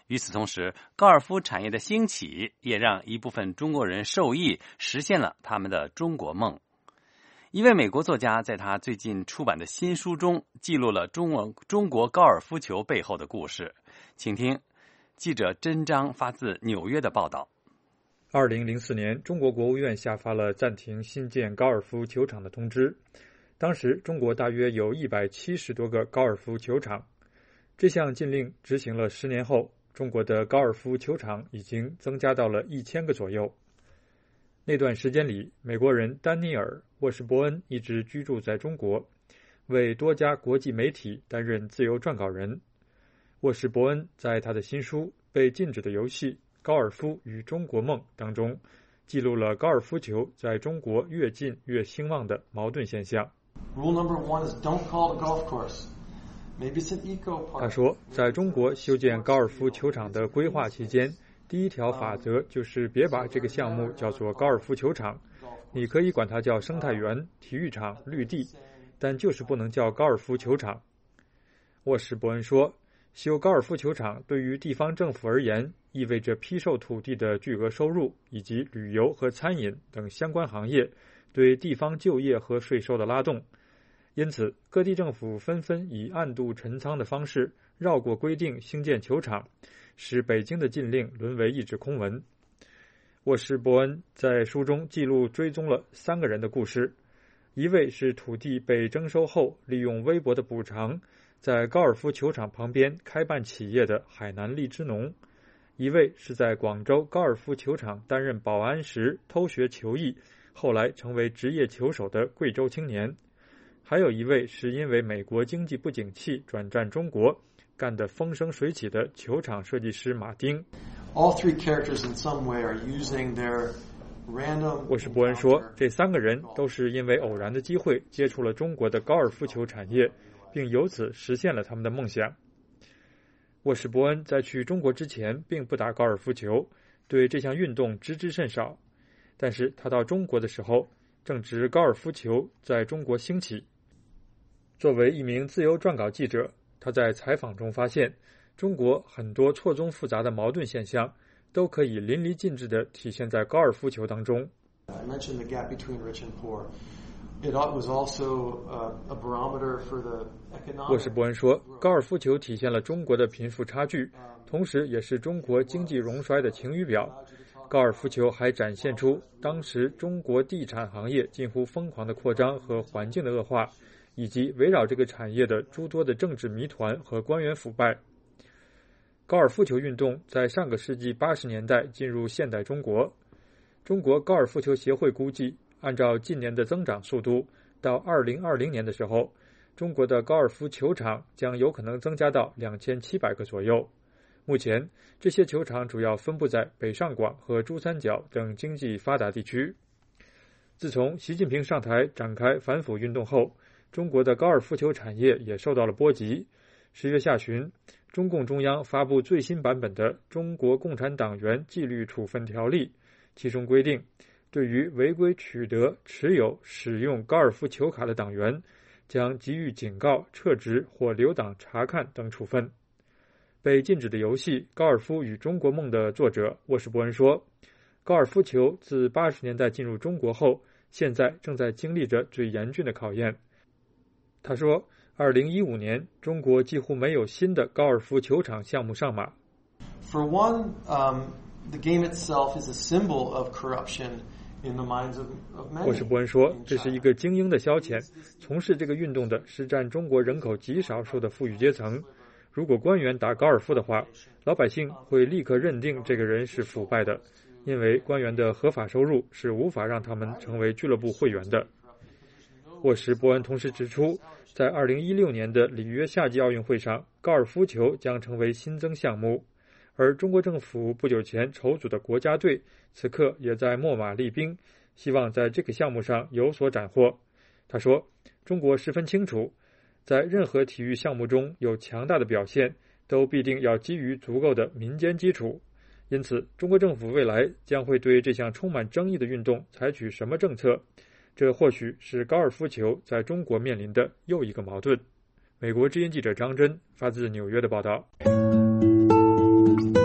与此同时，高尔夫产业的兴起也让一部分中国人受益，实现了他们的中国梦。一位美国作家在他最近出版的新书中记录了中文中国高尔夫球背后的故事，请听记者甄章发自纽约的报道。 二零零四年，中国国务院下发了暂停新建高尔夫球场的通知。当时，中国大约有一百七十多个高尔夫球场。这项禁令执行了十年后，中国的高尔夫球场已经增加到了一千个左右。那段时间里，美国人丹尼尔·沃什伯恩一直居住在中国，为多家国际媒体担任自由撰稿人。沃什伯恩在他的新书《被禁止的游戏：高尔夫与中国梦》当中，记录了高尔夫球在中国越禁越兴旺的矛盾现象。 Rule number one is don't call it a golf course. Maybe it's an eco park. 他说，在中国修建高尔夫球场的规划期间，第一条法则就是别把这个项目叫做高尔夫球场，你可以管它叫生态园、体育场、绿地，但就是不能叫高尔夫球场。沃什伯恩说，修高尔夫球场对于地方政府而言，意味着批售土地的巨额收入，以及旅游和餐饮等相关行业对地方就业和税收的拉动。因此，各地政府纷纷以暗度陈仓的方式绕过规定兴建球场，使北京的禁令沦为一纸空文。沃什伯恩在书中记录追踪了三个人的故事，一位是土地被征收后利用微薄的补偿，在高尔夫球场旁边开办企业的海南荔枝农，一位是在广州高尔夫球场担任保安时偷学球艺，后来成为职业球手的贵州青年，还有一位是因为美国经济不景气转战中国，干得风生水起的球场设计师马丁。 All three characters in some way are using their random. 沃什伯恩说，这三个人都是因为偶然的机会接触了中国的高尔夫球产业，并由此实现了他们的梦想。沃什伯恩在去中国之前并不打高尔夫球，对这项运动知之甚少，但是他到中国的时候，正值高尔夫球在中国兴起。作为一名自由撰稿记者，他在采访中发现，中国很多错综复杂的矛盾现象都可以淋漓尽致地体现在高尔夫球当中。 I mentioned the gap between rich and poor. It was also a barometer for the economic. 沃什伯恩说，高尔夫球体现了中国的贫富差距，同时也是中国经济荣衰的晴雨表。高尔夫球还展现出当时中国地产行业近乎疯狂的扩张和环境的恶化，以及围绕这个产业的诸多的政治谜团和官员腐败。高尔夫球运动在上个世纪八十年代进入现代中国。中国高尔夫球协会估计，按照近年的增长速度，到二零二零年的时候，中国的高尔夫球场将有可能增加到两千七百个左右。目前，这些球场主要分布在北上广和珠三角等经济发达地区。自从习近平上台展开反腐运动后，中国的高尔夫球产业也受到了波及。十月下旬，中共中央发布最新版本的《中国共产党员纪律处分条例》，其中规定，对于违规取得、持有、使用高尔夫球卡的党员，将给予警告、撤职或留党察看等处分。被禁止的游戏《高尔夫与中国梦》的作者沃什伯恩说，高尔夫球自八十年代进入中国后，现在正在经历着最严峻的考验。他说，二零一五年，中国几乎没有新的高尔夫球场项目上马。 For one, um, the game itself is a symbol of corruption in the minds of, of many. 沃什伯恩说，这是一个精英的消遣，从事这个运动的是占中国人口极少数的富裕阶层。如果官员打高尔夫的话，老百姓会立刻认定这个人是腐败的，因为官员的合法收入是无法让他们成为俱乐部会员的。沃什伯恩同时指出，在二零一六年的里约夏季奥运会上，高尔夫球将成为新增项目，而中国政府不久前筹组的国家队此刻也在秣马厉兵，希望在这个项目上有所斩获。他说，中国十分清楚，在任何体育项目中有强大的表现，都必定要基于足够的民间基础。因此，中国政府未来将会对这项充满争议的运动采取什么政策？这或许是高尔夫球在中国面临的又一个矛盾。美国之音记者张真发自纽约的报道。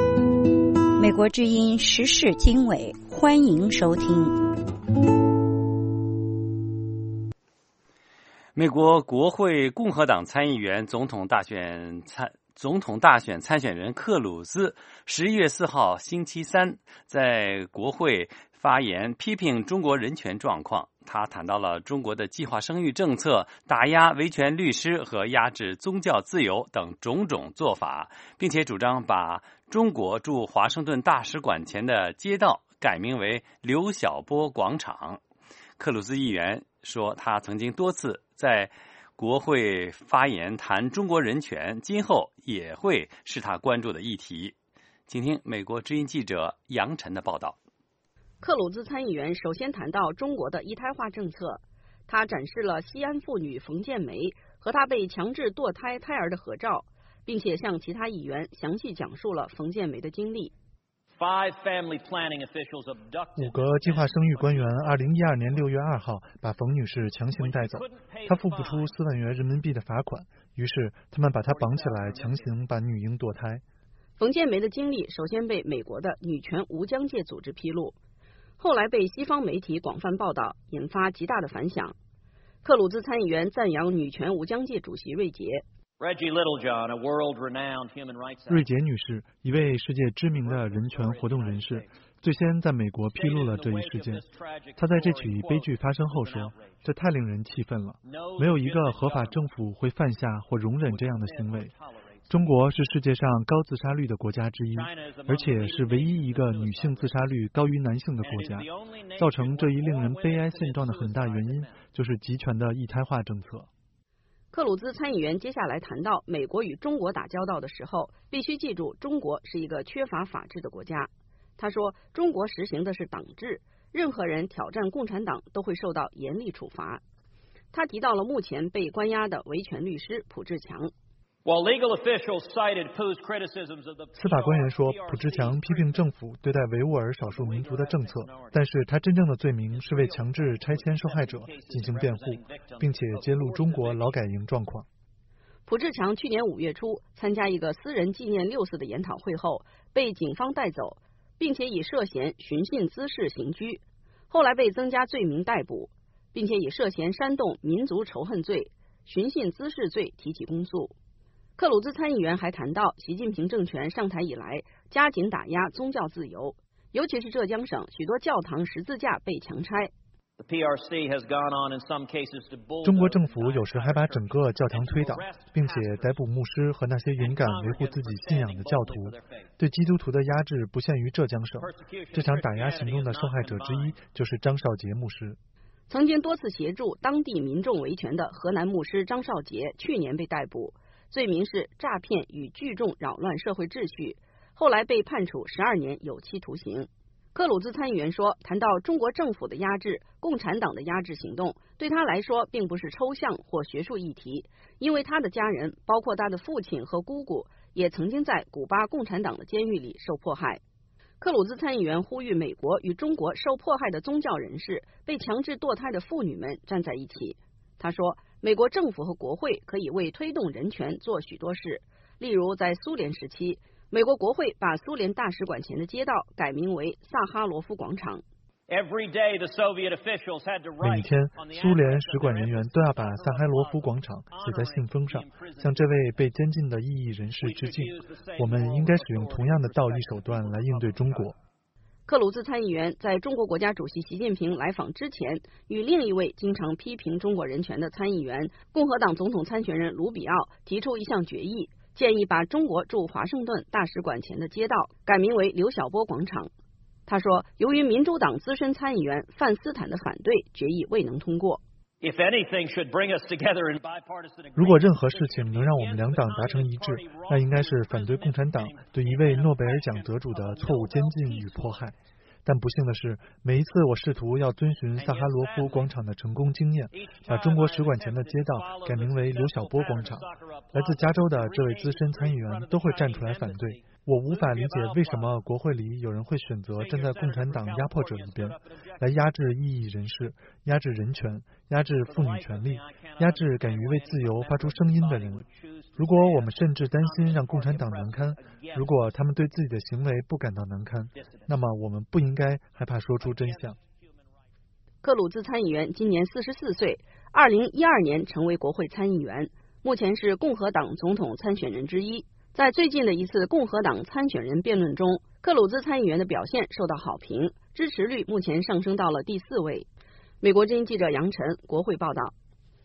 国之音时事经纬，欢迎收听。 美国国会共和党参议员总统大选参总统大选参选人克鲁兹十一月四号星期三在国会发言，批评中国人权状况。他谈到了中国的计划生育政策、打压维权律师和压制宗教自由等种种做法，并且主张把中国驻华盛顿大使馆前的街道改名为刘晓波广场。克鲁兹议员说，他曾经多次在国会发言谈中国人权，今后也会是他关注的议题。请听美国之音记者杨晨的报道。 克鲁兹参议员首先谈到中国的一胎化政策，他展示了西安妇女冯建梅和她被强制堕胎胎儿的合照，并且向其他议员详细讲述了冯建梅的经历。 五个计划生育官员二零一二年六月二号把冯女士强行带走，她付不出四万元人民币的罚款，于是他们把她绑起来，强行把女婴堕胎。 冯建梅的经历首先被美国的女权无疆界组织披露，后来被西方媒体广泛报道，引发极大的反响。克鲁兹参议员赞扬女权无疆界主席瑞杰。 瑞杰女士，一位世界知名的人权活动人士，最先在美国披露了这一事件。她在这起悲剧发生后说，这太令人气愤了，没有一个合法政府会犯下或容忍这样的行为。中国是世界上高自杀率的国家之一，而且是唯一一个女性自杀率高于男性的国家。造成这一令人悲哀现状的很大原因，就是集权的一胎化政策。 克鲁兹参议员接下来谈到，美国与中国打交道的时候，必须记住中国是一个缺乏法治的国家。他说，中国实行的是党制，任何人挑战共产党都会受到严厉处罚。他提到了目前被关押的维权律师卜志强。 司法官员说，卜志强批评政府对待维吾尔少数民族的政策，但是他真正的罪名是为强制拆迁受害者进行辩护，并且揭露中国劳改营状况。 卜志强去年五月初参加一个私人纪念六四的研讨会后，被警方带走，并且以涉嫌寻衅滋事刑拘，后来被增加罪名逮捕，并且以涉嫌煽动民族仇恨罪、寻衅滋事罪提起公诉。克鲁兹参议员还谈到，习近平政权上台以来，加紧打压宗教自由，尤其是浙江省许多教堂十字架被强拆。 中国政府有时还把整个教堂推倒，并且逮捕牧师和那些勇敢维护自己信仰的教徒。对基督徒的压制不限于浙江省，这场打压行动的受害者之一就是张少杰牧师。 曾经多次协助当地民众维权的河南牧师张少杰去年被逮捕，罪名是诈骗与聚众扰乱社会秩序，后来被判处十二年有期徒刑。克鲁兹参议员说，谈到中国政府的压制、共产党的压制行动，对他来说并不是抽象或学术议题，因为他的家人，包括他的父亲和姑姑，也曾经在古巴共产党的监狱里受迫害。克鲁兹参议员呼吁美国与中国受迫害的宗教人士、被强制堕胎的妇女们站在一起。他说，美国政府和国会可以为推动人权做许多事，例如在苏联时期，美国国会把苏联大使馆前的街道改名为萨哈罗夫广场。 每天，苏联使馆人员都要把萨哈罗夫广场写在信封上，向这位被监禁的异议人士致敬。我们应该使用同样的道义手段来应对中国。 克鲁兹参议员在中国国家主席习近平来访之前，与另一位经常批评中国人权的参议员、共和党总统参选人卢比奥提出一项决议，建议把中国驻华盛顿大使馆前的街道改名为刘晓波广场。他说，由于民主党资深参议员范斯坦的反对，决议未能通过。 如果任何事情能让我们两党达成一致，那应该是反对共产党对一位诺贝尔奖得主的错误监禁与迫害。但不幸的是，每一次我试图要遵循萨哈罗夫广场的成功经验，把中国使馆前的街道改名为刘晓波广场，来自加州的这位资深参议员都会站出来反对， 我无法理解为什么国会里有人会选择站在共产党压迫者一边，来压制异议人士，压制人权，压制妇女权利，压制敢于为自由发出声音的人。如果我们甚至担心让共产党难堪，如果他们对自己的行为不感到难堪，那么我们不应该害怕说出真相。 克鲁兹参议员今年四十四岁，二零一二年成为国会参议员，目前是共和党总统参选人之一。在最近的一次共和党参选人辩论中，克鲁兹参议员的表现受到好评，支持率目前上升到了第四位。美国之音记者杨晨，国会报道。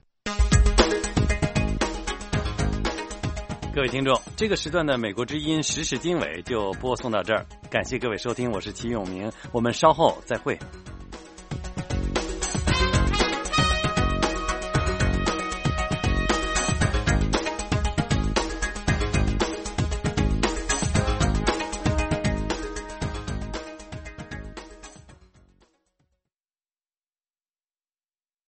各位听众，这个时段的美国之音时事经纬就播送到这儿，感谢各位收听，我是齐永明，我们稍后再会。